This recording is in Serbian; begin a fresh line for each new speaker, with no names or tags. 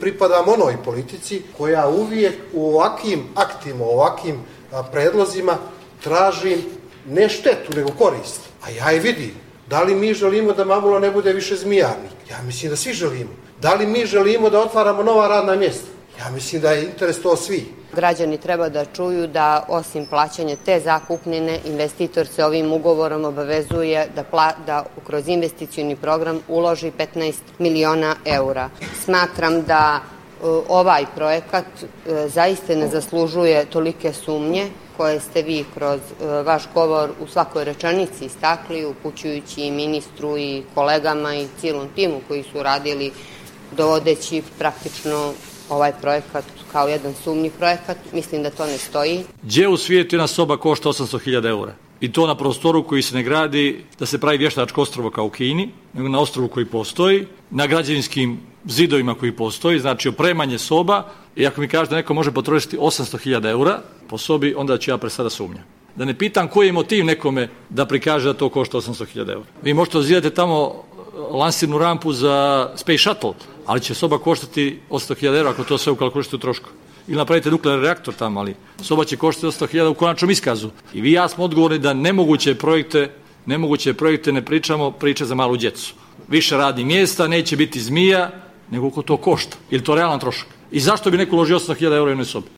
pripadam onoj politici koja uvijek u ovakvim aktima, ovakvim predlozima tražim ne štetu, nego korist. A ja je vidim. Da li mi želimo da Mamula ne bude više zmijarnik? Ja mislim da svi želimo. Da li mi želimo da otvaramo nova radna mjesta? Ja mislim da je interes to svi.
Građani treba da čuju da osim plaćanja te zakupnine, investitor se ovim ugovorom obavezuje da kroz investicioni program uloži 15 miliona eura. Smatram da ovaj projekat zaista ne zaslužuje tolike sumnje koje ste vi kroz vaš govor u svakoj rečenici istakli, upućujući i ministru i kolegama i cijelom timu koji su radili, dovodeći praktično ovaj projekat kao jedan sumnji projekat. Mislim da to ne stoji.
Gdje u svijetu jedna soba košta 800.000 eura? I to na prostoru koji se ne gradi da se pravi vještačko ostrvo kao u Kini, nego na ostrvu koji postoji, na građevinskim zidovima koji postoji, znači opremanje soba. I ako mi kaže da neko može potrošiti 800.000 eura po sobi, onda ću ja presada sumnjam. Da ne pitam koji je motiv nekome da prikaže da to košta 800.000 eura. Vi možete ozidati tamo lansirnu rampu za Space Shuttle, ali će soba koštati 800.000 eura ako to sve ukalkulišete u trošku. Ili napravite nuklearni reaktor tamo, ali soba će koštati 800.000 u konačnom iskazu. I vi i ja smo odgovorni da nemoguće projekte ne pričamo, priče za malu djecu. Više radnih mjesta, neće biti zmija, nego ko to košta. Ili to realan trošak. I zašto bi neko uložio 800.000 eura u jednoj sobi?